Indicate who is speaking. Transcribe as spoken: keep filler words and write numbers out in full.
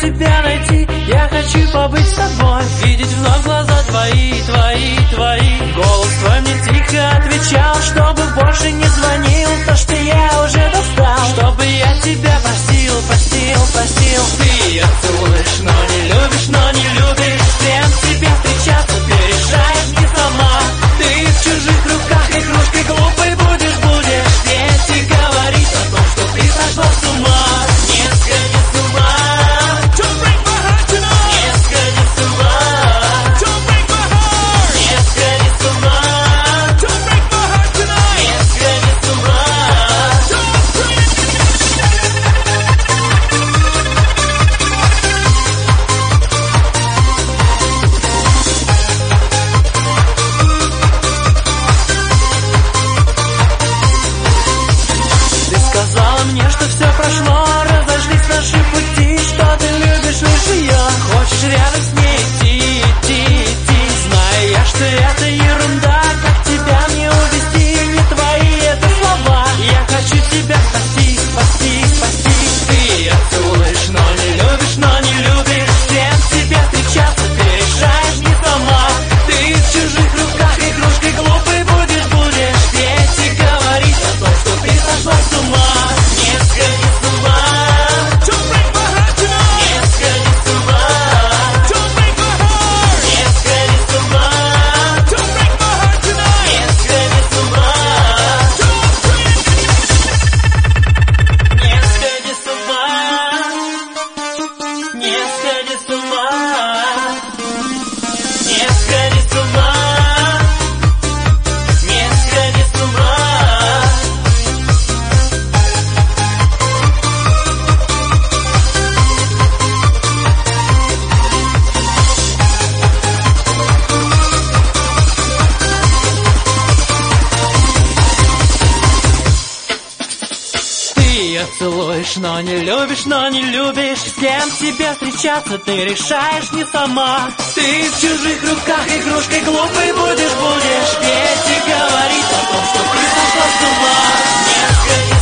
Speaker 1: тебя найти, я хочу побыть с тобой, видеть вновь глаза твои, твои, твои. Голос твой мне тихо отвечал, чтобы больше не звонил, то, что я уже достал, чтобы я тебя простил, простил, простил. Ты ее целуешь, но не любишь, но не любишь, с кем тебе встречаться ты решаешь не сама. Ты в чужих руках игрушкой глупой будешь, будешь петь и говорить о том, что ты сошла с ума. Не сходи с ума, don't break my heart tonight. Не сходи с ума, don't break my heart. Не сходи с ума, don't break my heart tonight. Не сходи с ума, don't break. Ты сказала мне, что все прошло, разошлись наши пути, что ты любишь лишь ее, хочешь рядом с ней идти, идти, идти. Знаю я, что это ерунда, как тебя мне увести, не твои это слова. Я хочу тебя спасти, спасти, спасти. Ты ее целуешь, но не любишь, но не любишь, с кем тебе встречаться ты решаешь не сама. Ты в чужих руках игрушкой глупой будешь, будешь петь и говорить о том, что ты сошла с ума. Не сходи с ума, don't break my heart tonight. Не сходи с ума, don't break my heart. Не сходи с ума, don't break my heart tonight. Не сходи с ума, don't break. Не сходи с ума, не сходи с ума, не сходи с ума, не сходи с ума. Ты ее целуешь, но не любишь, но не любишь, с кем тебе встречаться ты решаешь не сама. Ты в чужих руках игрушкой глупой будешь, будешь петь и говорить о том, что ты сошла с ума. Не сходи